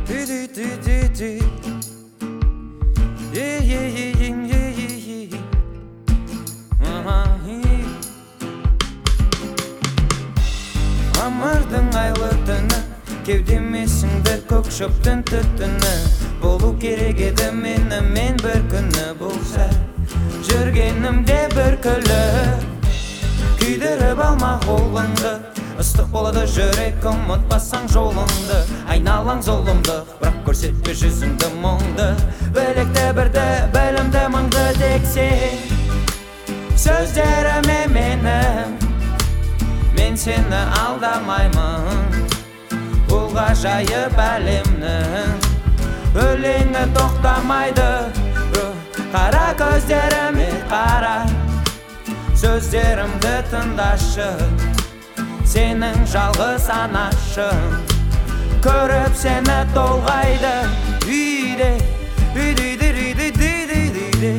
Мамырдың айлы түні, кеудемесіңді көк шөптің түтіні. Болу керек еді мен бір күні болса, жүргенімде бір күліп күйдіріп алма қолыңды. Ыстық болады жүрек, ұмытпасаң жолыңды. Айналаң зұлымдық, бірақ көрсетпе жүзіңді мұңды. Білекті бірді, білімді мыңды тексең, сөздеріме менің, мен сені алдамаймын. Бұл ғажайып әлемнің өлеңі тоқтамайды. Қара көздеріме қара, сөздерімді тыңдашы, сенің жалғыз анашың. Көріп сені толғайды үйде, үйде, үйде, үйде,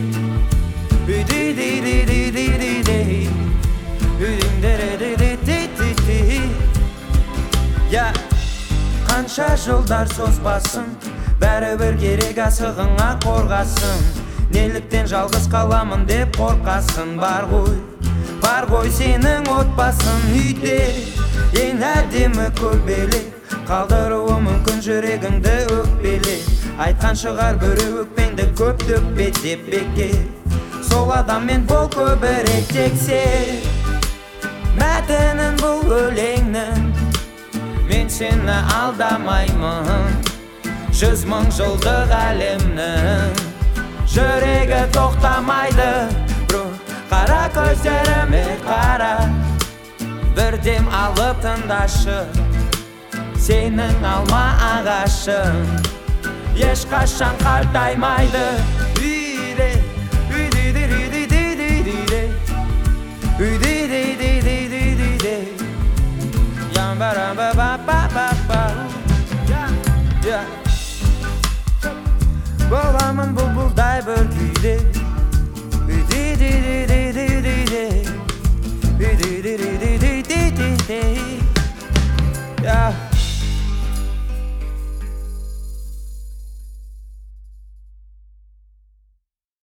қанша жылдар созбасын, бәрібір керек асығыңа қорғасын. Неліктен жалғыз қаламын деп қорқасын? Бар ғой сенің отбасың үйде. Ең әдемі көбелек, қалдыруы мүмкін жүрегіңді өкпеле. Айтқан шығар біреу өкпеңді көп төкпе деп бекер. Сол адаммен бол көбірек тексе. Мәтінін бұл өлеңнің, мен сені алдамаймын. 100 мың жылдық әлемнің жүрегі тоқтамайды. Қара көздеріме қара, бір дем алып тыңдашы, сенің алма ағашың ешқашан қартаймайды. Үйде, үйде, үйде, үйде, үйде, үйде, ямбара-ба-ба-ба-ба-ба. Боламын бұлбұлдай бір күйде, үйде, үйде, үйде, үйде, үйде, үйде, үйде, үйде, үйде, үйде.